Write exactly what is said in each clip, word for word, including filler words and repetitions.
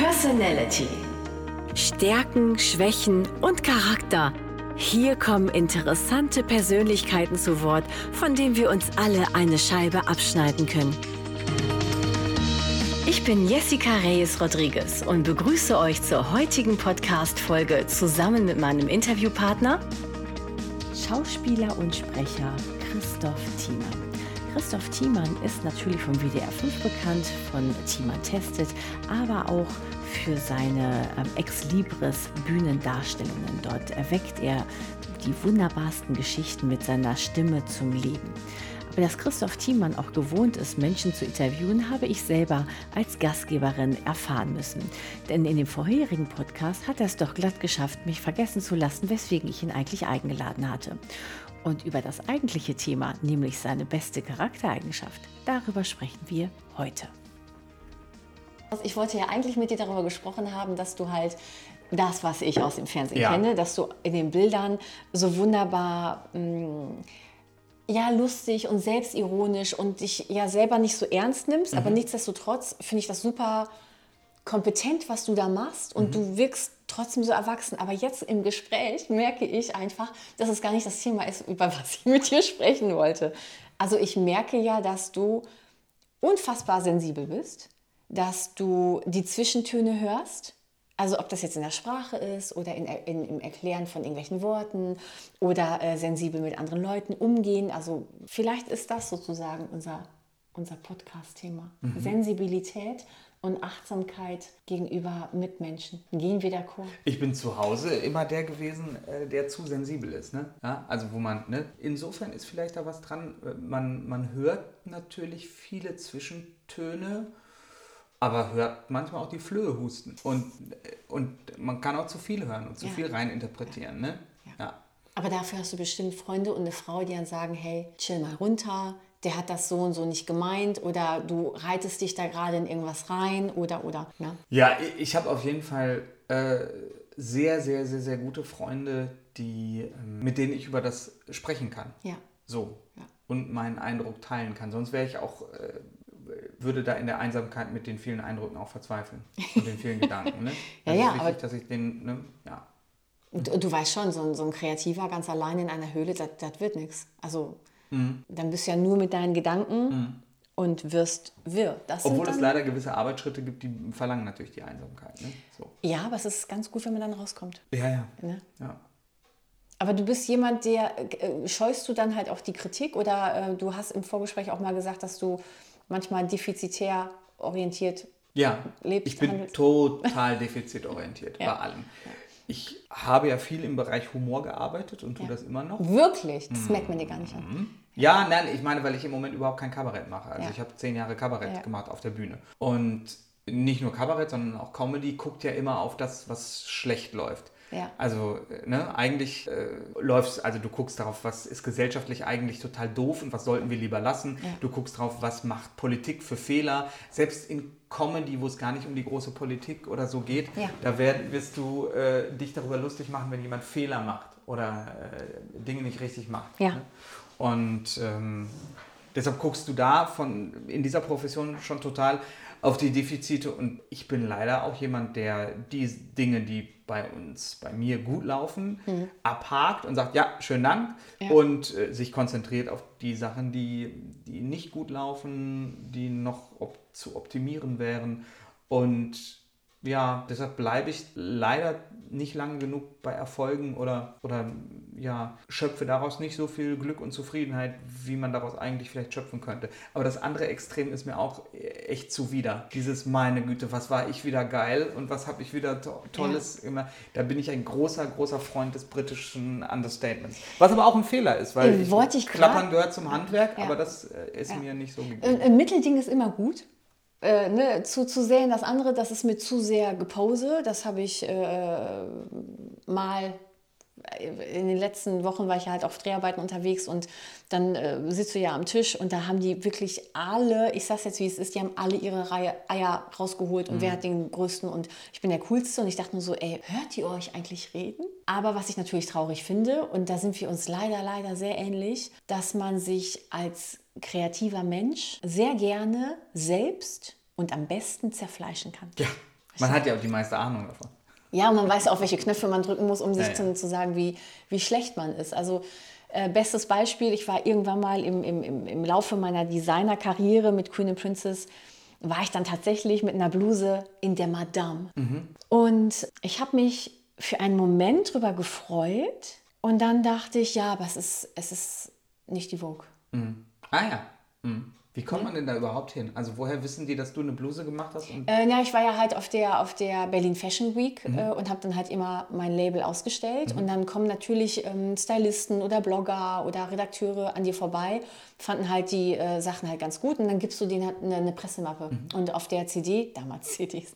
Personality. Stärken, Schwächen und Charakter. Hier kommen interessante Persönlichkeiten zu Wort, von denen wir uns alle eine Scheibe abschneiden können. Ich bin Jessica Reyes-Rodriguez und begrüße euch zur heutigen Podcast-Folge zusammen mit meinem Interviewpartner, Schauspieler und Sprecher Christoph Thiemann. Christoph Thiemann ist natürlich vom W D R fünf bekannt, von Thiemann testet, aber auch für seine ähm, Ex-Libris Bühnendarstellungen. Dort erweckt er die wunderbarsten Geschichten mit seiner Stimme zum Leben. Aber dass Christoph Thiemann auch gewohnt ist, Menschen zu interviewen, habe ich selber als Gastgeberin erfahren müssen. Denn in dem vorherigen Podcast hat er es doch glatt geschafft, mich vergessen zu lassen, weswegen ich ihn eigentlich eingeladen hatte. Und über das eigentliche Thema, nämlich seine beste Charaktereigenschaft, darüber sprechen wir heute. Ich wollte ja eigentlich mit dir darüber gesprochen haben, dass du halt das, was ich aus dem Fernsehen ja. kenne, dass du in den Bildern so wunderbar mh, ja, lustig und selbstironisch und dich ja selber nicht so ernst nimmst, mhm. aber nichtsdestotrotz finde ich das super kompetent, was du da machst und mhm. du wirkst trotzdem so erwachsen. Aber jetzt im Gespräch merke ich einfach, dass es gar nicht das Thema ist, über was ich mit dir sprechen wollte. Also ich merke ja, dass du unfassbar sensibel bist, dass du die Zwischentöne hörst, also ob das jetzt in der Sprache ist oder in, in, im Erklären von irgendwelchen Worten oder äh, sensibel mit anderen Leuten umgehen. Also vielleicht ist das sozusagen unser, unser Podcast-Thema. Mhm. Sensibilität und Achtsamkeit gegenüber Mitmenschen. Gehen wir d'accord? Ich bin zu Hause immer der gewesen, der zu sensibel ist. Ne? Ja, also wo man, ne? Insofern ist vielleicht da was dran. Man, man hört natürlich viele Zwischentöne, aber hört manchmal auch die Flöhe husten. Und, und man kann auch zu viel hören und zu ja. viel reininterpretieren. Ne? Ja. Ja. Aber dafür hast du bestimmt Freunde und eine Frau, die dann sagen, hey, chill mal runter, der hat das so und so nicht gemeint oder du reitest dich da gerade in irgendwas rein oder, oder. Ne? Ja, ich habe auf jeden Fall äh, sehr, sehr, sehr, sehr gute Freunde, die, äh, mit denen ich über das sprechen kann. Ja. So. Ja. Und meinen Eindruck teilen kann. Sonst wäre ich auch... Äh, würde da in der Einsamkeit mit den vielen Eindrücken auch verzweifeln und den vielen Gedanken. Ne? ja, ja, ist wichtig, aber dass ich den, ne, ja. Und, und du weißt schon, so ein, so ein Kreativer ganz allein in einer Höhle, das wird nichts. Also mhm. dann bist du ja nur mit deinen Gedanken mhm. und wirst wirr. Das Obwohl es leider gewisse Arbeitsschritte gibt, die verlangen natürlich die Einsamkeit. Ne? So. Ja, aber es ist ganz gut, wenn man dann rauskommt. Ja, ja. Ne? ja. Aber du bist jemand, der, äh, scheust du dann halt auch die Kritik oder äh, du hast im Vorgespräch auch mal gesagt, dass du manchmal defizitär orientiert ja, lebst? Ich bin handelst. total defizitorientiert ja. bei allem. Ja. Ich habe ja viel im Bereich Humor gearbeitet und tue ja. das immer noch. Wirklich? Das merkt man dir gar nicht an. Ja, nein, ich meine, weil ich im Moment überhaupt kein Kabarett mache. Also ja. ich habe zehn Jahre Kabarett ja. gemacht auf der Bühne. Und nicht nur Kabarett, sondern auch Comedy guckt ja immer auf das, was schlecht läuft. Ja. Also ne, eigentlich äh, läufst, also du guckst darauf, was ist gesellschaftlich eigentlich total doof und was sollten wir lieber lassen. Ja. Du guckst darauf, was macht Politik für Fehler. Selbst in Comedy, wo es gar nicht um die große Politik oder so geht, ja. da werd, wirst du äh, dich darüber lustig machen, wenn jemand Fehler macht oder äh, Dinge nicht richtig macht. Ja. Ne? Und ähm, deshalb guckst du da von in dieser Profession schon total auf die Defizite und ich bin leider auch jemand, der die Dinge, die bei uns, bei mir gut laufen, mhm. abhakt und sagt, ja, schönen Dank ja. und äh, sich konzentriert auf die Sachen, die, die nicht gut laufen, die noch op- zu optimieren wären und ja, deshalb bleibe ich leider nicht lang genug bei Erfolgen oder, oder ja, schöpfe daraus nicht so viel Glück und Zufriedenheit, wie man daraus eigentlich vielleicht schöpfen könnte. Aber das andere Extrem ist mir auch echt zuwider. Dieses, meine Güte, was war ich wieder geil und was habe ich wieder to- Tolles ja. immer. Da bin ich ein großer, großer Freund des britischen Understatements. Was aber auch ein Fehler ist, weil ich, ich Klappern gehört zum Handwerk, ja. aber das ist ja. mir nicht so gegeben. Ein Mittelding ist immer gut. Äh, ne, zu, zu sehr in das andere, das ist mir zu sehr Gepose. Das habe ich äh, mal in den letzten Wochen war ich halt auf Dreharbeiten unterwegs und dann äh, sitzt du ja am Tisch und da haben die wirklich alle, ich sag's jetzt wie es ist, die haben alle ihre Reihe Eier rausgeholt und mhm. wer hat den größten und ich bin der Coolste und ich dachte nur so, ey, hört ihr euch eigentlich reden? Aber was ich natürlich traurig finde und da sind wir uns leider, leider sehr ähnlich, dass man sich als kreativer Mensch sehr gerne selbst und am besten zerfleischen kann. Ja. Man hat ja auch die meiste Ahnung davon. Ja, man weiß auch, welche Knöpfe man drücken muss, um sich ja, ja. Zu, zu sagen, wie, wie schlecht man ist. Also äh, bestes Beispiel, ich war irgendwann mal im, im, im Laufe meiner Designer-Karriere mit Queen and Princess, war ich dann tatsächlich mit einer Bluse in der Madame. Mhm. Und ich habe mich für einen Moment drüber gefreut und dann dachte ich, ja, aber es ist, es ist nicht die Vogue. Mhm. Ah ja. Mhm. Wie kommt man denn da überhaupt hin? Also woher wissen die, dass du eine Bluse gemacht hast? Und äh, ja, ich war ja halt auf der, auf der Berlin Fashion Week mhm. äh, und habe dann halt immer mein Label ausgestellt. Mhm. Und dann kommen natürlich ähm, Stylisten oder Blogger oder Redakteure an dir vorbei, fanden halt die äh, Sachen halt ganz gut und dann gibst du denen halt eine, eine Pressemappe. Mhm. Und auf der C D, damals C Ds,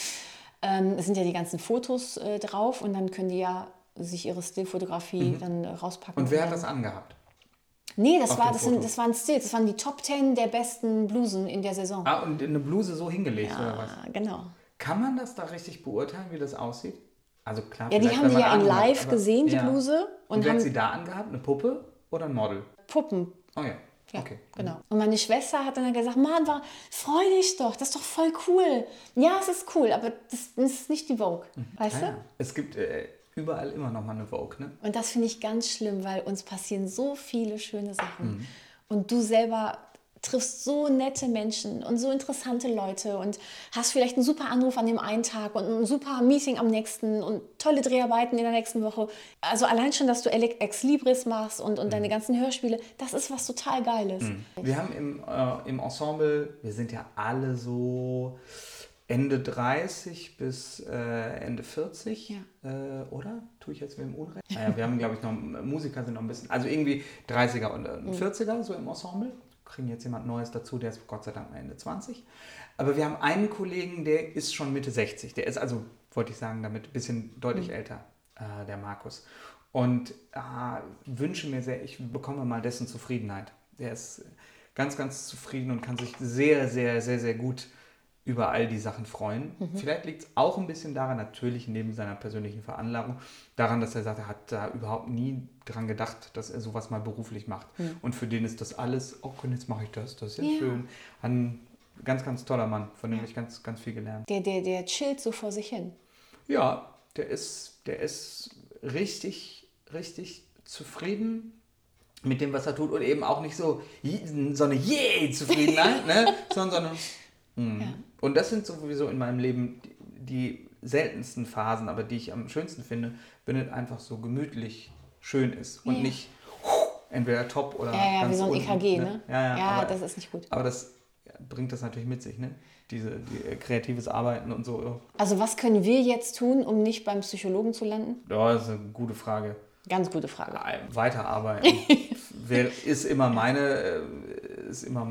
ähm, sind ja die ganzen Fotos äh, drauf und dann können die ja sich ihre Stillfotografie mhm. dann äh, rauspacken. Und wer und hat das angehabt? Nee, das, war, das, sind, das waren Stills, das waren die Top Ten der besten Blusen in der Saison. Ah, und eine Bluse so hingelegt, ja, oder was? Ja, genau. Kann man das da richtig beurteilen, wie das aussieht? Also klar, ja, die haben die ja in live hat, gesehen, die ja. Bluse. Und, und wer hat sie da angehabt? Eine Puppe oder ein Model? Puppen. Oh ja, ja okay. Genau. Und meine Schwester hat dann gesagt, Mann, war, freu dich doch, das ist doch voll cool. Ja, es ist cool, aber das, das ist nicht die Vogue, mhm. weißt ah, du? Ja. Es gibt... Äh, überall immer noch mal eine Vogue, ne? Und das finde ich ganz schlimm, weil uns passieren so viele schöne Sachen. Mhm. Und du selber triffst so nette Menschen und so interessante Leute und hast vielleicht einen super Anruf an dem einen Tag und ein super Meeting am nächsten und tolle Dreharbeiten in der nächsten Woche. Also allein schon, dass du Ex Libris machst und, und mhm. deine ganzen Hörspiele, das ist was total Geiles. Mhm. Wir haben im, äh, im Ensemble, wir sind ja alle so... Ende dreißig bis äh, Ende vierzig, ja. äh, oder? Tue ich jetzt wem Unrecht? Naja, wir haben, glaube ich, noch, Musiker sind noch ein bisschen, also irgendwie dreißiger und äh, vierziger so im Ensemble. Kriegen jetzt jemand Neues dazu, der ist Gott sei Dank Ende zwanzig. Aber wir haben einen Kollegen, der ist schon Mitte sechzig. Der ist also, wollte ich sagen, damit ein bisschen deutlich mhm. älter, äh, der Markus. Und äh, wünsche mir sehr, ich bekomme mal dessen Zufriedenheit. Der ist ganz, ganz zufrieden und kann sich sehr, sehr, sehr, sehr gut über all die Sachen freuen. Mhm. Vielleicht liegt es auch ein bisschen daran, natürlich neben seiner persönlichen Veranlagung, daran, dass er sagt, er hat da überhaupt nie dran gedacht, dass er sowas mal beruflich macht. Mhm. Und für den ist das alles, oh, jetzt mache ich das, das ist ja, ja. schön. Ein ganz, ganz toller Mann, von dem ja. ich ganz, ganz viel gelernt. Der, der, der chillt so vor sich hin. Ja, der ist, der ist richtig, richtig zufrieden mit dem, was er tut und eben auch nicht so, so eine Yay-Zufriedenheit, ne? sondern so eine Mhm. Ja. Und das sind sowieso in meinem Leben die, die seltensten Phasen, aber die ich am schönsten finde, wenn es einfach so gemütlich schön ist und ja. nicht entweder top oder ja, ja, ganz wie so ein unten, E K G, ne? ne? Ja, ja, ja aber, das ist nicht gut. Aber das bringt das natürlich mit sich, ne? Diese die, äh, kreatives Arbeiten und so. Also was können wir jetzt tun, um nicht beim Psychologen zu landen? Ja, das ist eine gute Frage. Ganz gute Frage. Weiterarbeiten Wer, ist immer meine, ist immer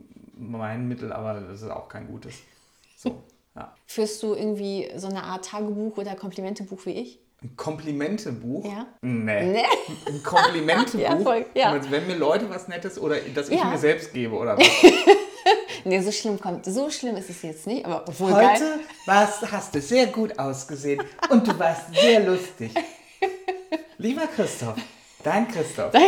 mein Mittel, aber das ist auch kein gutes. So, ja. Führst du irgendwie so eine Art Tagebuch oder Komplimentebuch wie ich? Ein Komplimentebuch? Ja. Nee. nee. Ein Komplimentebuch? ja, voll, ja. Also wenn mir Leute was Nettes oder dass ich ja. mir selbst gebe oder was? Nee, so schlimm kommt. So schlimm ist es jetzt nicht, aber obwohl Heute geil. Warst, hast du sehr gut ausgesehen und du warst sehr lustig. Lieber Christoph, dein Christoph. Dein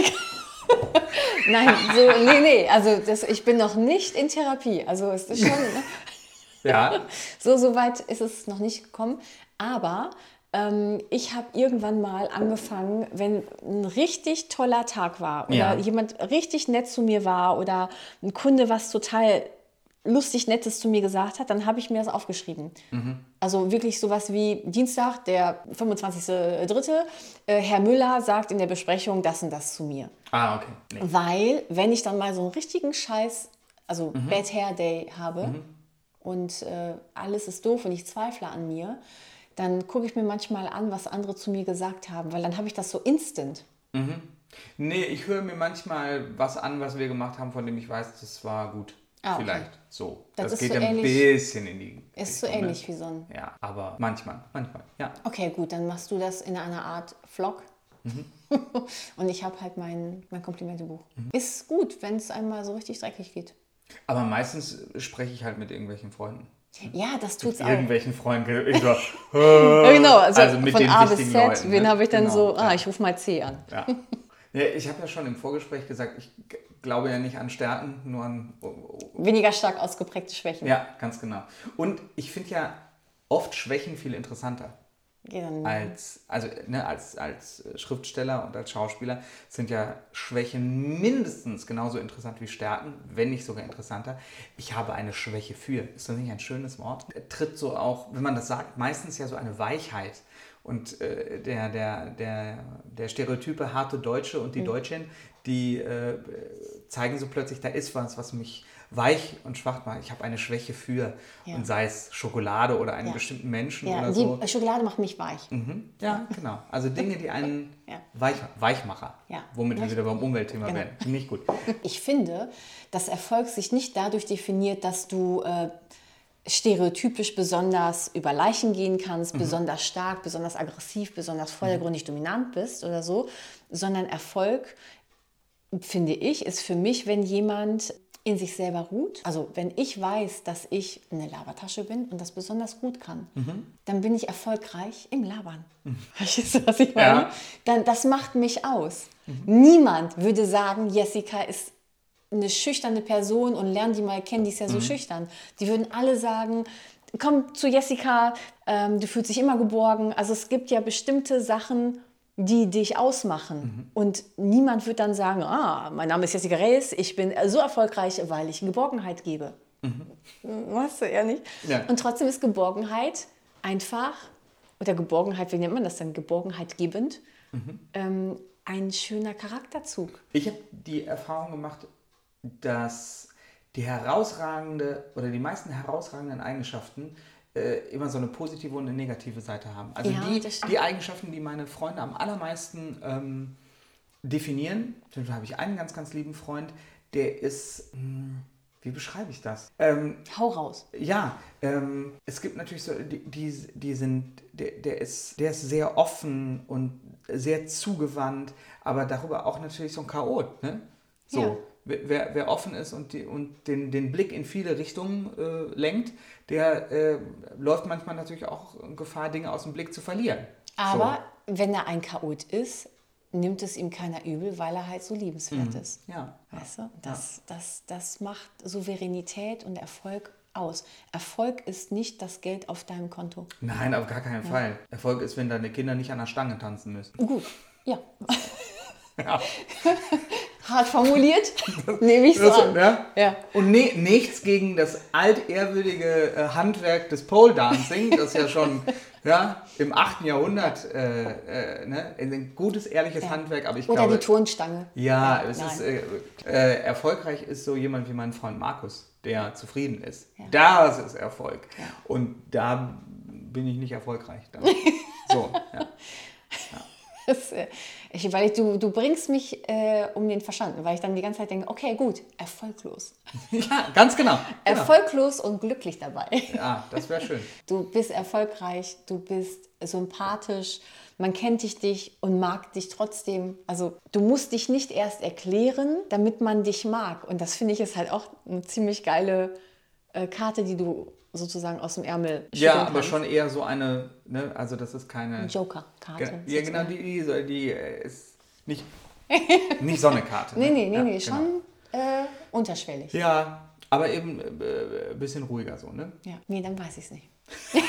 Nein, so, nee, nee, also das, ich bin noch nicht in Therapie, also es ist schon, ja. so, so weit ist es noch nicht gekommen, aber ähm, ich habe irgendwann mal angefangen, wenn ein richtig toller Tag war oder ja. jemand richtig nett zu mir war oder ein Kunde was total lustig Nettes zu mir gesagt hat, dann habe ich mir das aufgeschrieben. Mhm. Also wirklich sowas wie Dienstag, der fünfundzwanzigster dritte Äh, Herr Müller sagt in der Besprechung das und das zu mir. Ah, okay. Nee. Weil, wenn ich dann mal so einen richtigen Scheiß, also mhm. Bad Hair Day habe mhm. und äh, alles ist doof und ich zweifle an mir, dann gucke ich mir manchmal an, was andere zu mir gesagt haben, weil dann habe ich das so instant. Mhm. Nee, ich höre mir manchmal was an, was wir gemacht haben, von dem ich weiß, das war gut. Ah, okay. Vielleicht so. Das, das geht so ja ein bisschen in die Ist Richtung, so ähnlich ne? wie so ein... Ja, aber manchmal, manchmal, ja. Okay, gut, dann machst du das in einer Art Vlog. Mhm. Und ich habe halt mein, mein Komplimentebuch. Mhm. Ist gut, wenn es einmal so richtig dreckig geht. Aber meistens spreche ich halt mit irgendwelchen Freunden. Ja, das tut's mit auch. Irgendwelchen Freunden. Ich so, ja, genau, also, also mit von den A bis Z, Leuten, wen ne? habe ich dann genau, so, ah, ja. ich rufe mal C an. Ja. Ja, ich habe ja schon im Vorgespräch gesagt, ich glaube ja nicht an Stärken, nur an... Weniger stark ausgeprägte Schwächen. Ja, ganz genau. Und ich finde ja, oft Schwächen viel interessanter. Als, also, ne, als, als Schriftsteller und als Schauspieler sind ja Schwächen mindestens genauso interessant wie Stärken, wenn nicht sogar interessanter. Ich habe eine Schwäche für. Ist das nicht ein schönes Wort? Er tritt so auch, wenn man das sagt, meistens ja so eine Weichheit. Und äh, der, der, der, der Stereotype harte Deutsche und die mhm. Deutschen, die äh, zeigen so plötzlich, da ist was, was mich weich und schwach macht. Ich habe eine Schwäche für, ja. und sei es Schokolade oder einen ja. bestimmten Menschen ja, oder die so. Schokolade macht mich weich. Mhm. Ja, genau. Also Dinge, die einen ja. weich, Weichmacher, ja. womit wir wieder beim Umweltthema genau. werden. Finde ich gut. Ich finde, dass Erfolg sich nicht dadurch definiert, dass du äh, stereotypisch besonders über Leichen gehen kannst, mhm. besonders stark, besonders aggressiv, besonders vordergründig mhm. dominant bist oder so, sondern Erfolg, finde ich, ist für mich, wenn jemand in sich selber ruht. Also wenn ich weiß, dass ich eine Labertasche bin und das besonders gut kann, mhm. dann bin ich erfolgreich im Labern. Mhm. Verstehst du, was ich meine? Ja. Dann, das macht mich aus. Mhm. Niemand würde sagen, Jessica ist eine schüchterne Person und lern die mal kennen, die ist ja so mhm. schüchtern. Die würden alle sagen, komm zu Jessica, ähm, du fühlst dich immer geborgen. Also es gibt ja bestimmte Sachen, die dich ausmachen. Mhm. Und niemand wird dann sagen, ah, mein Name ist Jessica Reyes, ich bin so erfolgreich, weil ich Geborgenheit gebe. Mhm. Weißt du, eher nicht? Ja. Und trotzdem ist Geborgenheit einfach, oder Geborgenheit, wie nennt man das denn? Geborgenheit gebend, mhm. ähm, ein schöner Charakterzug. Ich habe die Erfahrung gemacht, dass die herausragende oder die meisten herausragenden Eigenschaften immer so eine positive und eine negative Seite haben. Also ja, die, die Eigenschaften, die meine Freunde am allermeisten ähm, definieren, da habe ich einen ganz, ganz lieben Freund, der ist, mh, wie beschreibe ich das? Ähm, Hau raus. Ja, ähm, es gibt natürlich so, die, die, die sind, der, der, ist, der ist sehr offen und sehr zugewandt, aber darüber auch natürlich so ein Chaot, ne? So. Ja. Wer, wer offen ist und, die, und den, den Blick in viele Richtungen äh, lenkt, der äh, läuft manchmal natürlich auch Gefahr, Dinge aus dem Blick zu verlieren. Aber so. Wenn er ein Chaot ist, nimmt es ihm keiner übel, weil er halt so liebenswert mhm. ist. Ja. Weißt du? Das, ja. das, das macht Souveränität und Erfolg aus. Erfolg ist nicht das Geld auf deinem Konto. Nein, auf gar keinen ja. Fall. Erfolg ist, wenn deine Kinder nicht an der Stange tanzen müssen. Gut, ja. ja. Hart formuliert, nehme ich so an. Ja? Ja. Und ne, nichts gegen das altehrwürdige äh, Handwerk des Pole Dancing, das ja schon ja, im achten Jahrhundert äh, äh, ne, ein gutes, ehrliches ja. Handwerk. Aber ich Oder glaube, die Turnstange. Ja, ja es ist, äh, äh, erfolgreich ist so jemand wie mein Freund Markus, der zufrieden ist. Ja. Das ist Erfolg. Ja. Und da bin ich nicht erfolgreich. Dann. So, ja. ja. Das, ich, weil ich, du, du bringst mich äh, um den Verstand, weil ich dann die ganze Zeit denke, okay, gut, erfolglos. Ja, ganz genau. genau. Erfolglos und glücklich dabei. Ja, das wäre schön. Du bist erfolgreich, du bist sympathisch, man kennt dich, dich und mag dich trotzdem. Also du musst dich nicht erst erklären, damit man dich mag. Und das finde ich ist halt auch eine ziemlich geile äh, Karte, die du sozusagen aus dem Ärmel schütteln Ja, aber kannst. Schon eher so eine, ne, also das ist keine... Joker-Karte. Ja, genau, die, die, die ist nicht, nicht so eine Karte. nee, nee, nee, ja, nee genau. schon äh, unterschwellig. Ja, aber eben ein äh, bisschen ruhiger so, ne? Ja, nee, dann weiß ich es nicht.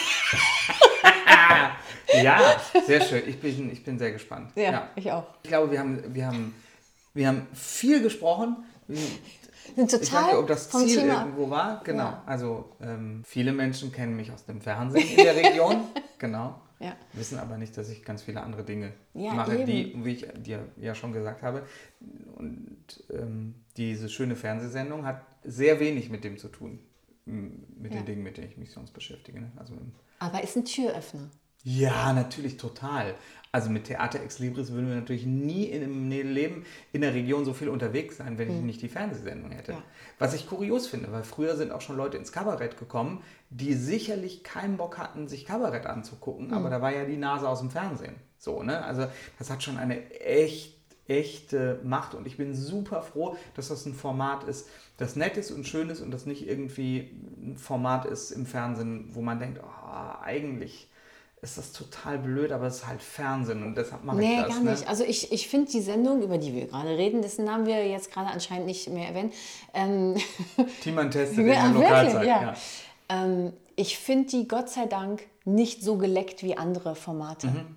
Ja, sehr schön. Ich bin, ich bin sehr gespannt. Ja, ja, ich auch. Ich glaube, wir haben, wir haben, wir haben viel gesprochen. Sind total ich weiß nicht, ob das vom Ziel Thema. irgendwo war. Genau. Ja. Also ähm, viele Menschen kennen mich aus dem Fernsehen in der Region. Genau. Ja. Wissen aber nicht, dass ich ganz viele andere Dinge ja, mache, eben. die, wie ich dir ja schon gesagt habe. Und ähm, diese schöne Fernsehsendung hat sehr wenig mit dem zu tun. Mit ja. den Dingen, mit denen ich mich sonst beschäftige. Ne? Also, aber ist ein Türöffner. Ja, natürlich, total. Also mit Theater Ex Libris würden wir natürlich nie in einem Leben in der Region so viel unterwegs sein, wenn ich nicht die Fernsehsendung hätte. Ja. Was ich kurios finde, weil früher sind auch schon Leute ins Kabarett gekommen, die sicherlich keinen Bock hatten, sich Kabarett anzugucken, mhm. aber da war ja die Nase aus dem Fernsehen. So, ne? Also das hat schon eine echt, echte Macht und ich bin super froh, dass das ein Format ist, das nett ist und schön ist und das nicht irgendwie ein Format ist im Fernsehen, wo man denkt, oh, eigentlich ist das total blöd, aber es ist halt Fernsehen und deshalb mache nee, ich das. Nee, gar nicht. Ne? Also ich, ich finde die Sendung, über die wir gerade reden, dessen haben wir jetzt gerade anscheinend nicht mehr erwähnt. Ähm, Teamanteste in der Lokalzeit. Ja. Ja. Ähm, ich finde die Gott sei Dank nicht so geleckt wie andere Formate. Mhm.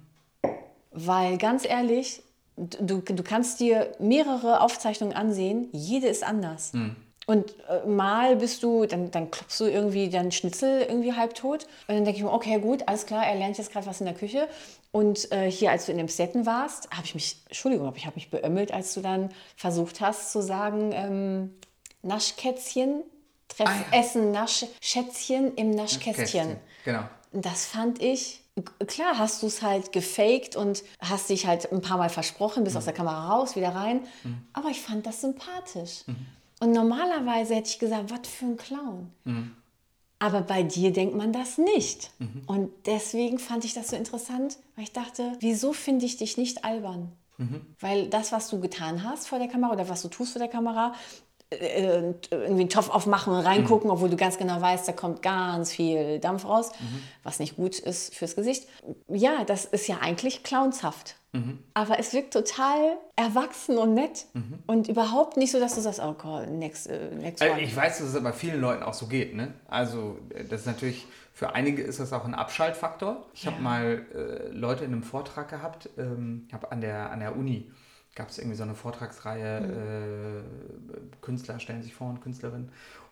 Weil ganz ehrlich, du, du kannst dir mehrere Aufzeichnungen ansehen, jede ist anders. Mhm. Und äh, mal bist du, dann, dann klopfst du irgendwie deinen Schnitzel irgendwie halbtot. Und dann denke ich mir, okay, gut, alles klar, er lernt jetzt gerade was in der Küche. Und äh, hier, als du in dem Setten warst, habe ich mich, Entschuldigung, ich habe mich beömmelt, als du dann versucht hast zu sagen, ähm, Naschkätzchen, Treff, ah, ja. Essen, Naschschätzchen im Naschkästchen. Kästchen, genau. Das fand ich, klar hast du es halt gefaked und hast dich halt ein paar Mal versprochen, bist mhm. aus der Kamera raus, wieder rein. Mhm. Aber ich fand das sympathisch. Mhm. Und normalerweise hätte ich gesagt, was für ein Clown. Mhm. Aber bei dir denkt man das nicht. Mhm. Und deswegen fand ich das so interessant, weil ich dachte, wieso finde ich dich nicht albern? Mhm. Weil das, was du getan hast vor der Kamera oder was du tust vor der Kamera, äh, irgendwie einen Topf aufmachen und reingucken, mhm. obwohl du ganz genau weißt, da kommt ganz viel Dampf raus, mhm. was nicht gut ist fürs Gesicht. Ja, das ist ja eigentlich clownshaft. Mhm. Aber es wirkt total erwachsen und nett mhm. und überhaupt nicht so, dass du sagst, oh Gott, next, uh, next one. Also ich weiß, dass es bei vielen Leuten auch so geht. Ne? Also das ist natürlich, für einige ist das auch ein Abschaltfaktor. Ich ja. habe mal äh, Leute in einem Vortrag gehabt, ähm, habe an der, an der Uni, gab es irgendwie so eine Vortragsreihe, mhm. äh, Künstler stellen sich vor und Künstlerinnen.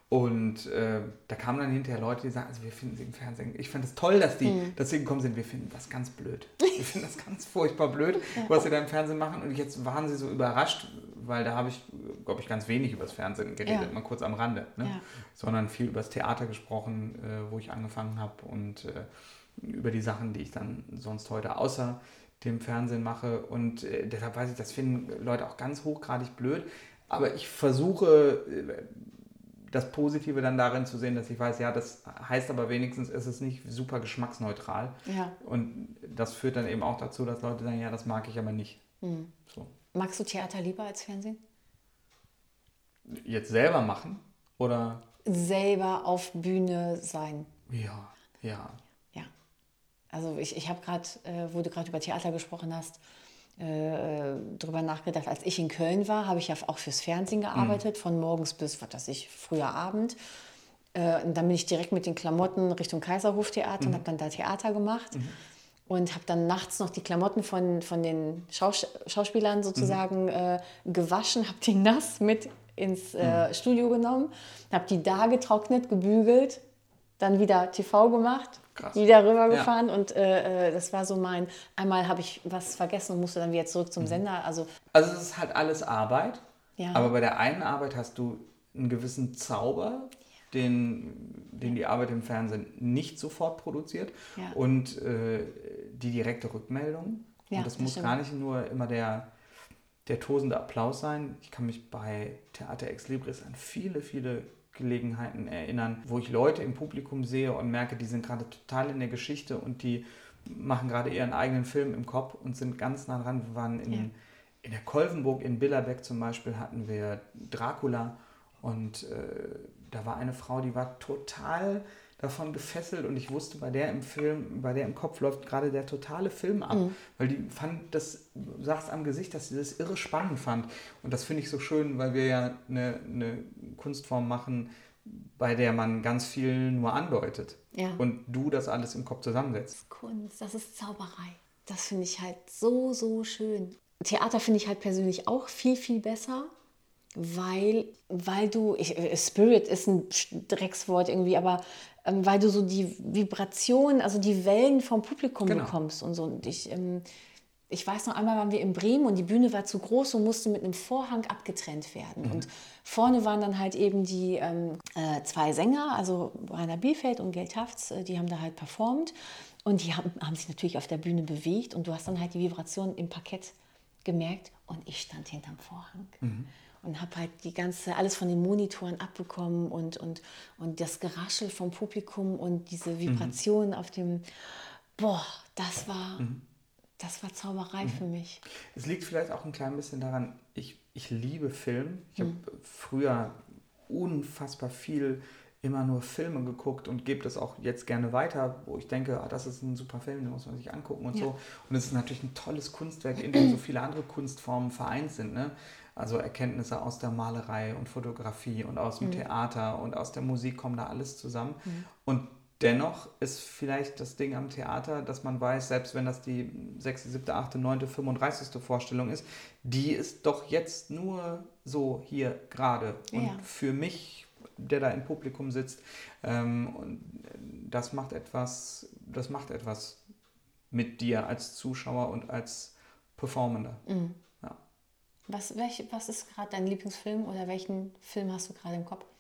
Und äh, da kamen dann hinterher Leute, die sagen, also wir finden sie im Fernsehen, ich fand es toll, dass die mhm. dass sie gekommen sind, wir finden das ganz blöd. Wir finden das ganz furchtbar blöd, ja. was sie da im Fernsehen machen. Und jetzt waren sie so überrascht, weil da habe ich, glaube ich, ganz wenig über das Fernsehen geredet, ja. mal kurz am Rande. Ne? Ja. Sondern viel über das Theater gesprochen, äh, wo ich angefangen habe und äh, über die Sachen, die ich dann sonst heute außer dem Fernsehen mache. Und äh, deshalb weiß ich, das finden Leute auch ganz hochgradig blöd. Aber ich versuche... Äh, das Positive dann darin zu sehen, dass ich weiß, ja, das heißt aber wenigstens, ist es nicht super geschmacksneutral. Ja. Und das führt dann eben auch dazu, dass Leute sagen, ja, das mag ich aber nicht. Mhm. So. Magst du Theater lieber als Fernsehen? Jetzt selber machen? Oder? Selber auf Bühne sein. Ja, ja. Ja. Also ich, ich habe gerade, äh, wo du gerade über Theater gesprochen hast, Äh, drüber nachgedacht. Als ich in Köln war, habe ich ja auch fürs Fernsehen gearbeitet, mhm. von morgens bis, was weiß ich, früher Abend. Äh, und dann bin ich direkt mit den Klamotten Richtung Kaiserhof-Theater mhm. und habe dann da Theater gemacht. Mhm. Und habe dann nachts noch die Klamotten von, von den Schaus- Schauspielern sozusagen mhm. äh, gewaschen, habe die nass mit ins äh, mhm. Studio genommen, habe die da getrocknet, gebügelt, dann wieder T V gemacht. Krass. Wieder rübergefahren ja. und äh, das war so mein, einmal habe ich was vergessen und musste dann wieder zurück zum Sender. Also, also es ist halt alles Arbeit, ja. aber bei der einen Arbeit hast du einen gewissen Zauber, den, den die Arbeit im Fernsehen nicht sofort produziert ja. und äh, die direkte Rückmeldung. Ja, und das, das muss stimmt. gar nicht nur immer der, der tosende Applaus sein. Ich kann mich bei Theater Ex Libris an viele, viele Gelegenheiten erinnern, wo ich Leute im Publikum sehe und merke, die sind gerade total in der Geschichte und die machen gerade ihren eigenen Film im Kopf und sind ganz nah dran. Wir waren in, ja. in der Kolvenburg in Billerbeck zum Beispiel, hatten wir Dracula und äh, da war eine Frau, die war total davon gefesselt und ich wusste, bei der im Film, bei der im Kopf läuft gerade der totale Film ab, mhm. weil die fand das, du sagst am Gesicht, dass sie das irre spannend fand und das finde ich so schön, weil wir ja eine, eine Kunstform machen, bei der man ganz viel nur andeutet ja. und du das alles im Kopf zusammensetzt. Das ist Kunst, das ist Zauberei. Das finde ich halt so, so schön. Theater finde ich halt persönlich auch viel, viel besser, weil, weil du, ich, Spirit ist ein Dreckswort irgendwie, aber ähm, weil du so die Vibration, also die Wellen vom Publikum genau. bekommst und so. Und ich, ähm, ich weiß noch, einmal waren wir in Bremen und die Bühne war zu groß und musste mit einem Vorhang abgetrennt werden. Mhm. Und vorne waren dann halt eben die ähm, äh, zwei Sänger, also Rainer Bielfeld und Gerd Hafts, äh, die haben da halt performt. Und die haben, haben sich natürlich auf der Bühne bewegt und du hast dann halt die Vibration im Parkett gemerkt und ich stand hinterm Vorhang. Mhm. Und habe halt die ganze, alles von den Monitoren abbekommen und, und, und das Geraschel vom Publikum und diese Vibration mhm. auf dem, boah, das war, mhm. das war Zauberei mhm. für mich. Es liegt vielleicht auch ein klein bisschen daran, ich, ich liebe Film. Ich mhm. habe früher unfassbar viel immer nur Filme geguckt und gebe das auch jetzt gerne weiter, wo ich denke, ah, das ist ein super Film, den muss man sich angucken und ja. so. Und es ist natürlich ein tolles Kunstwerk, in dem so viele andere Kunstformen vereint sind, ne? Also Erkenntnisse aus der Malerei und Fotografie und aus dem mhm. Theater und aus der Musik kommen da alles zusammen. Mhm. Und dennoch ist vielleicht das Ding am Theater, dass man weiß, selbst wenn das die sechste, siebte, achte, neunte, fünfunddreißigste Vorstellung ist, die ist doch jetzt nur so hier gerade. Und ja. für mich, der da im Publikum sitzt, ähm, und das macht etwas, das macht etwas mit dir als Zuschauer und als Performender. Mhm. Ja. Was, welch, was ist gerade dein Lieblingsfilm oder welchen Film hast du gerade im Kopf?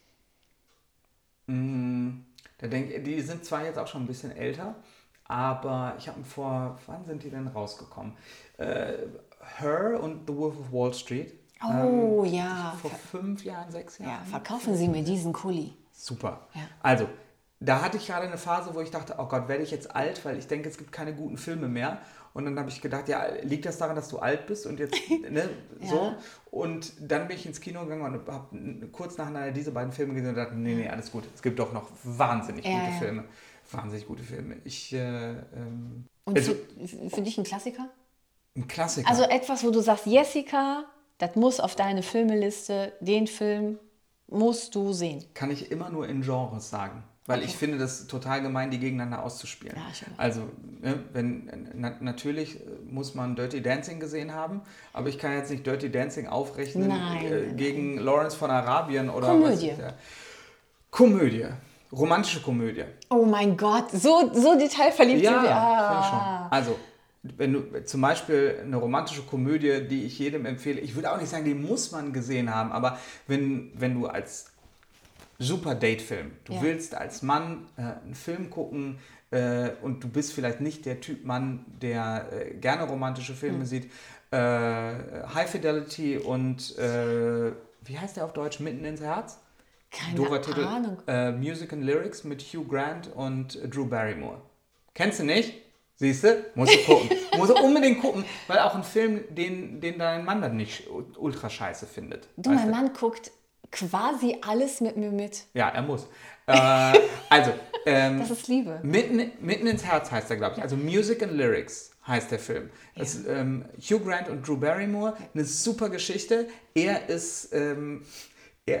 Mhm. Da denke, die sind zwar jetzt auch schon ein bisschen älter, aber ich habe vor, wann sind die denn rausgekommen? Äh, Her und The Wolf of Wall Street. Oh ähm, ja. Vor fünf Jahren, sechs Jahren. Ja, verkaufen Sie mir diesen Kuli. Super. Ja. Also, da hatte ich gerade eine Phase, wo ich dachte, oh Gott, werde ich jetzt alt, weil ich denke, es gibt keine guten Filme mehr. Und dann habe ich gedacht, ja, liegt das daran, dass du alt bist und jetzt, ne, ja. so. Und dann bin ich ins Kino gegangen und habe kurz nacheinander diese beiden Filme gesehen und dachte, nee, nee, alles gut. Es gibt doch noch wahnsinnig ja, gute ja. Filme. Wahnsinnig gute Filme. Ich, äh, ähm, und also, für, für dich ein Klassiker? Ein Klassiker? Also etwas, wo du sagst, Jessica, das muss auf deine Filmeliste, den Film musst du sehen. Kann ich immer nur in Genres sagen. Weil okay. ich finde das total gemein, die gegeneinander auszuspielen. Ja, schon. Also, ne, wenn, na, natürlich muss man Dirty Dancing gesehen haben, aber ich kann jetzt nicht Dirty Dancing aufrechnen nein, äh, nein, gegen nein. Lawrence von Arabien oder Komödie. Was, ja. Komödie. Romantische Komödie. Oh mein Gott, so, so detailverliebt ja, sind wir. Ja, schon. Also, wenn du zum Beispiel eine romantische Komödie, die ich jedem empfehle, ich würde auch nicht sagen, die muss man gesehen haben, aber wenn, wenn du als super Date-Film. Du ja. willst als Mann äh, einen Film gucken äh, und du bist vielleicht nicht der Typ Mann, der äh, gerne romantische Filme mhm. sieht. Äh, High Fidelity und äh, wie heißt der auf Deutsch? Mitten ins Herz? Keine Doofer Titel. Ahnung. Äh, Music and Lyrics mit Hugh Grant und Drew Barrymore. Kennst du nicht? Siehst du? Musst du gucken. Musst du unbedingt gucken, weil auch ein Film, den, den dein Mann dann nicht ultra scheiße findet. Du, mein Mann guckt quasi alles mit mir mit. Ja, er muss. Äh, also, ähm, das ist Liebe. Mitten, mitten ins Herz heißt er, glaube ich. Also Music and Lyrics heißt der Film. Das, ja. ähm, Hugh Grant und Drew Barrymore, eine super Geschichte. Er ist... Ähm, er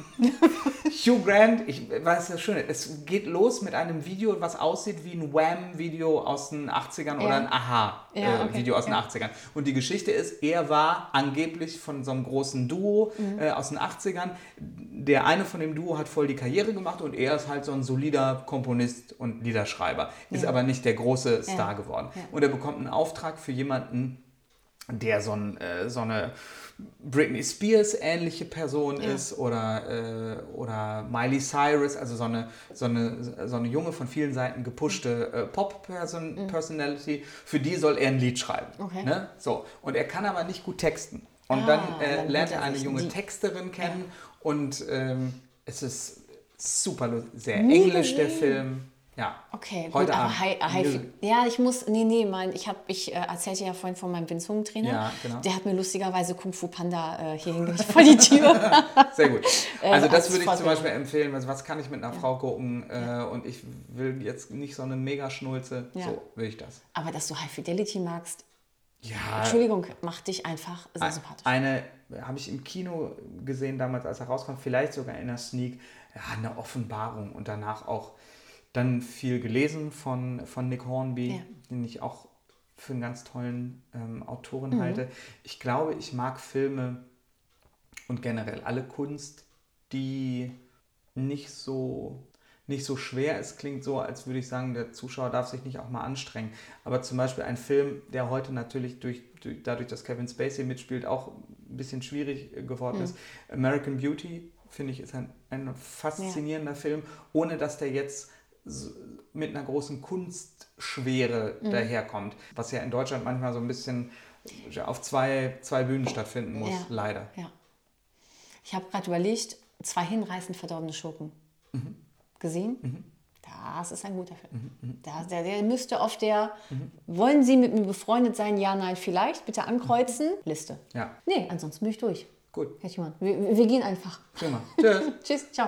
Hugh Grant, ich weiß das Schöne, es geht los mit einem Video, was aussieht wie ein Wham-Video aus den achtzigern ja. oder ein Aha-Video ja, okay. äh, aus den ja. achtzigern. Und die Geschichte ist, er war angeblich von so einem großen Duo mhm. äh, aus den achtzigern. Der eine von dem Duo hat voll die Karriere gemacht und er ist halt so ein solider Komponist und Liederschreiber. Ist ja. aber nicht der große Star ja. geworden. Ja. Und er bekommt einen Auftrag für jemanden, der so, ein, äh, so eine Britney Spears ähnliche Person ja. ist oder, äh, oder Miley Cyrus, also so eine, so, eine, so eine junge, von vielen Seiten gepushte äh, Pop-Personality, mhm. für die soll er ein Lied schreiben. Okay. Ne? So. Und er kann aber nicht gut texten. Und ah, dann, äh, dann lernt er eine junge die. Texterin kennen ja. und ähm, es ist super, sehr Nie englisch gesehen. Der Film. Ja, okay, heute gut, aber Abend. High, High, ja, ich muss, nee, nee, mein, ich habe, ich äh, erzählte ja vorhin von meinem Winzungentrainer, ja, genau. Der hat mir lustigerweise Kung Fu Panda äh, hier hingelegt vor die Tür. Sehr gut. Also das würde ich zum Beispiel empfehlen, also was kann ich mit einer ja. Frau gucken äh, ja. und ich will jetzt nicht so eine Mega-Schnulze, ja. so will ich das. Aber dass du High Fidelity magst, ja, Entschuldigung, macht dich einfach sehr ein, sympathisch. Eine, habe ich im Kino gesehen damals, als er rauskam, vielleicht sogar in der Sneak, ja, eine Offenbarung und danach auch dann viel gelesen von, von Nick Hornby, ja. den ich auch für einen ganz tollen ähm, Autoren mhm. halte. Ich glaube, ich mag Filme und generell alle Kunst, die nicht so, nicht so schwer ist. Klingt so, als würde ich sagen, der Zuschauer darf sich nicht auch mal anstrengen. Aber zum Beispiel ein Film, der heute natürlich durch, durch, dadurch, dass Kevin Spacey mitspielt, auch ein bisschen schwierig geworden mhm. ist. American Beauty, finde ich, ist ein, ein faszinierender ja. Film, ohne dass der jetzt mit einer großen Kunstschwere mhm. daherkommt, was ja in Deutschland manchmal so ein bisschen auf zwei, zwei Bühnen stattfinden muss, ja. leider. Ja. Ich habe gerade überlegt, zwei hinreißend verdorbene Schurken mhm. gesehen. Mhm. Das ist ein guter Film. Mhm. Da, der, der müsste auf der mhm. wollen Sie mit mir befreundet sein? Ja, nein, vielleicht. Bitte ankreuzen. Mhm. Liste. Ja. Nee, ansonsten bin ich durch. Gut. Herr Thiemann, wir, wir gehen einfach. Prima. Tschüss. Tschüss, ciao.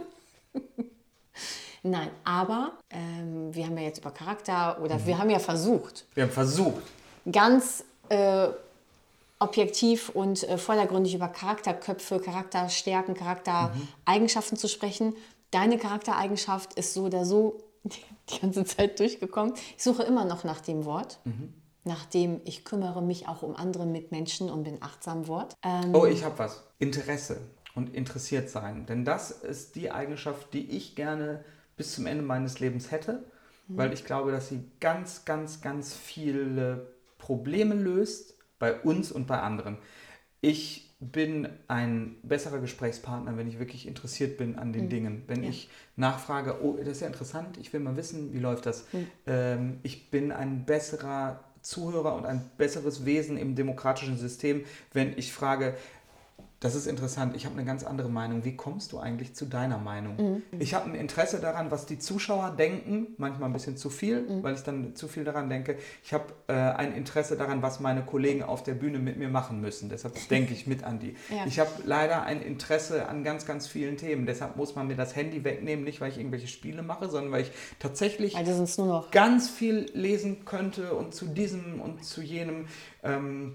Nein, aber ähm, wir haben ja jetzt über Charakter oder mhm. wir haben ja versucht. Wir haben versucht. Ganz äh, objektiv und äh, vordergründig über Charakterköpfe, Charakterstärken, Charaktereigenschaften mhm. zu sprechen. deine Charaktereigenschaft ist so oder so die ganze Zeit durchgekommen. Ich suche immer noch nach dem Wort, mhm. nach dem ich kümmere mich auch um andere Mitmenschen und bin achtsam Wort. Ähm, oh, ich habe was. Interesse und interessiert sein. Denn das ist die Eigenschaft, die ich gerne bis zum Ende meines Lebens hätte, mhm. weil ich glaube, dass sie ganz, ganz, ganz viele Probleme löst bei uns und bei anderen. Ich bin ein besserer Gesprächspartner, wenn ich wirklich interessiert bin an den mhm. Dingen. Wenn ja. ich nachfrage, oh, das ist ja interessant, ich will mal wissen, wie läuft das. Mhm. Ähm, ich bin ein besserer Zuhörer und ein besseres Wesen im demokratischen System, wenn ich frage, das ist interessant, ich habe eine ganz andere Meinung. Wie kommst du eigentlich zu deiner Meinung? Mhm. Ich habe ein Interesse daran, was die Zuschauer denken, manchmal ein bisschen zu viel, mhm. weil ich dann zu viel daran denke. Ich habe äh, ein Interesse daran, was meine Kollegen auf der Bühne mit mir machen müssen. Deshalb denke ich mit an die. Ja. Ich habe leider ein Interesse an ganz, ganz vielen Themen. Deshalb muss man mir das Handy wegnehmen, nicht weil ich irgendwelche Spiele mache, sondern weil ich tatsächlich also nur noch ganz viel lesen könnte und zu diesem und zu jenem ähm,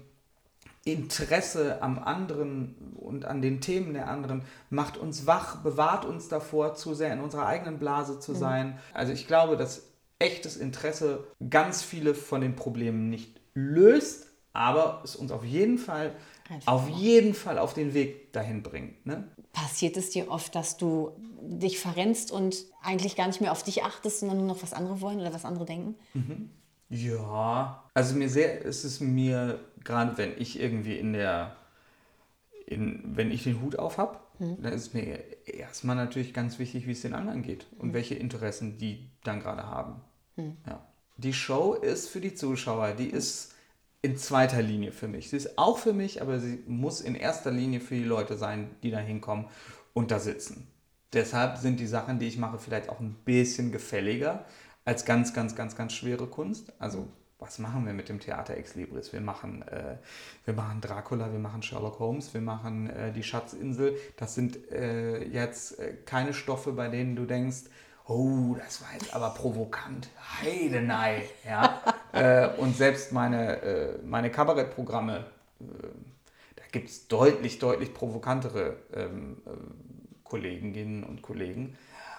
Interesse am anderen und an den Themen der anderen macht uns wach, bewahrt uns davor, zu sehr in unserer eigenen Blase zu sein. Mhm. Also ich glaube, dass echtes Interesse ganz viele von den Problemen nicht löst, aber es uns auf jeden Fall, auf jeden Fall auf den Weg dahin bringt. Ne? Passiert es dir oft, dass du dich verrennst und eigentlich gar nicht mehr auf dich achtest, sondern nur noch was andere wollen oder was andere denken? Mhm. Ja, also mir sehr, es ist mir, gerade wenn ich irgendwie in der, in, wenn ich den Hut auf habe, hm. dann ist es mir erstmal natürlich ganz wichtig, wie es den anderen geht und hm. welche Interessen die dann gerade haben. Hm. Ja. Die Show ist für die Zuschauer, die ist in zweiter Linie für mich. Sie ist auch für mich, aber sie muss in erster Linie für die Leute sein, die da hinkommen und da sitzen. Deshalb sind die Sachen, die ich mache, vielleicht auch ein bisschen gefälliger als ganz, ganz, ganz, ganz schwere Kunst. Also was machen wir mit dem Theater Ex Libris? Wir machen, äh, wir machen Dracula, wir machen Sherlock Holmes, wir machen äh, die Schatzinsel. Das sind äh, jetzt äh, keine Stoffe, bei denen du denkst, oh, das war jetzt aber provokant. Heidenei. Ja? äh, und selbst meine, äh, meine Kabarettprogramme, äh, da gibt es deutlich, deutlich provokantere ähm, äh, Kolleginnen und Kollegen.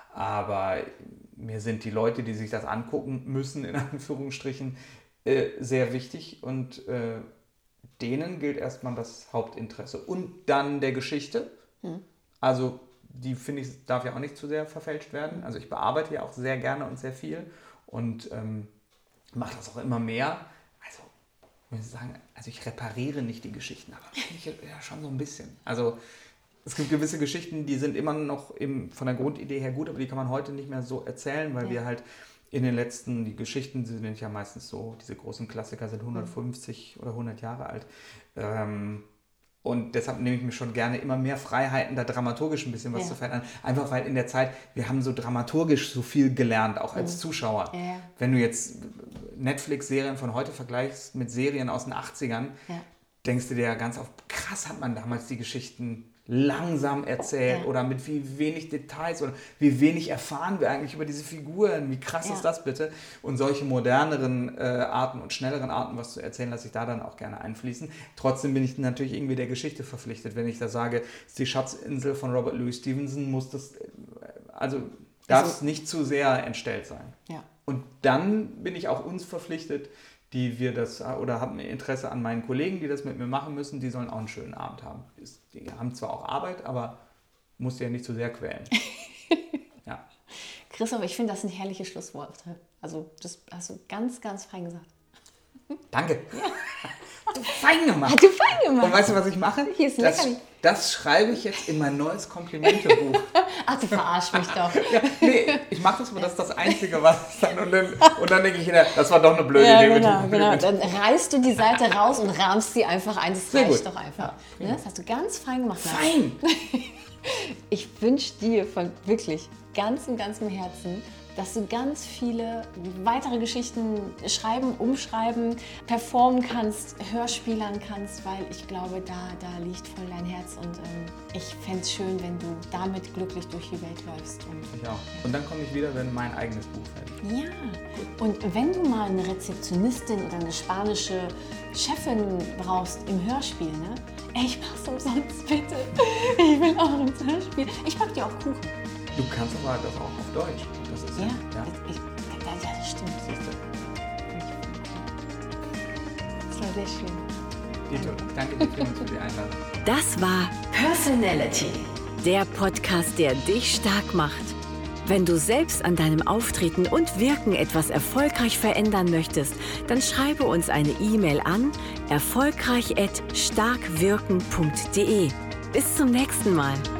Aber mir sind die Leute, die sich das angucken müssen, in Anführungsstrichen, äh, sehr wichtig. Und äh, denen gilt erstmal das Hauptinteresse. Und dann der Geschichte. Hm. Also die, finde ich, darf ja auch nicht zu sehr verfälscht werden. Also ich bearbeite ja auch sehr gerne und sehr viel. Und ähm, mache das auch immer mehr. Also, ich muss sagen, also ich repariere nicht die Geschichten, aber ich ja schon so ein bisschen. Also es gibt gewisse Geschichten, die sind immer noch im, von der Grundidee her gut, aber die kann man heute nicht mehr so erzählen, weil ja. wir halt in den letzten, die Geschichten sind ja meistens so, diese großen Klassiker sind hundertfünfzig mhm. oder hundert Jahre alt. Ähm, und deshalb nehme ich mir schon gerne immer mehr Freiheiten, da dramaturgisch ein bisschen was ja. zu verändern. Einfach weil in der Zeit, wir haben so dramaturgisch so viel gelernt, auch als mhm. Zuschauer. Ja. Wenn du jetzt Netflix-Serien von heute vergleichst mit Serien aus den achtzigern, ja. denkst du dir ja ganz oft, krass hat man damals die Geschichten langsam erzählt ja. oder mit wie wenig Details oder wie wenig erfahren wir eigentlich über diese Figuren. Wie krass ja. ist das bitte? Und solche moderneren äh, Arten und schnelleren Arten, was zu erzählen, lasse ich da dann auch gerne einfließen. Trotzdem bin ich natürlich irgendwie der Geschichte verpflichtet. Wenn ich da sage, es ist die Schatzinsel von Robert Louis Stevenson, muss das, also darf es also, nicht zu sehr entstellt sein. Ja. Und dann bin ich auch uns verpflichtet, die wir das oder haben Interesse an meinen Kollegen, die das mit mir machen müssen, die sollen auch einen schönen Abend haben. Die haben zwar auch Arbeit, aber musst du ja nicht zu sehr quälen. Ja. Christoph, ich finde das ein herrliches Schlusswort. Also das hast du ganz, ganz fein gesagt. Danke. Ja. Hast du fein gemacht. Hast du fein gemacht. Und weißt du, was ich mache? Hier ist das, das schreibe ich jetzt in mein neues Komplimentebuch. Ach, du verarsch mich doch. Ja, nee, ich mache das, aber das ist das Einzige, was dann und dann, und dann denke ich, das war doch eine blöde ja, Idee. Genau, mit, genau. Mit. Dann reißt du die Seite raus und rahmst sie einfach ein. Das Sehr reicht gut. doch einfach. Ja, ne? Das hast du ganz fein gemacht. Fein! Ich wünsche dir von wirklich ganzem, ganzem Herzen, dass du ganz viele weitere Geschichten schreiben, umschreiben, performen kannst, hörspielern kannst, weil ich glaube, da, da liegt voll dein Herz und ähm, ich fände es schön, wenn du damit glücklich durch die Welt läufst. Und, ich auch. Und dann komme ich wieder, wenn mein eigenes Buch fertig ist. Ja, gut. Und wenn du mal eine Rezeptionistin oder eine spanische Chefin brauchst im Hörspiel, ne? Ey, ich mach's umsonst, bitte. Ich will auch ins Hörspiel. Ich back dir auch Kuchen. Du kannst aber das auch auf Deutsch. Das ist ja, ja, ja. Ich, ja, ja, das stimmt. Siehst du. Das war sehr schön. Dito, danke dir vielmals für die Einladung. Das war Personality, der Podcast, der dich stark macht. Wenn du selbst an deinem Auftreten und Wirken etwas erfolgreich verändern möchtest, dann schreibe uns eine E-Mail an erfolgreich at starkwirken punkt de. Bis zum nächsten Mal.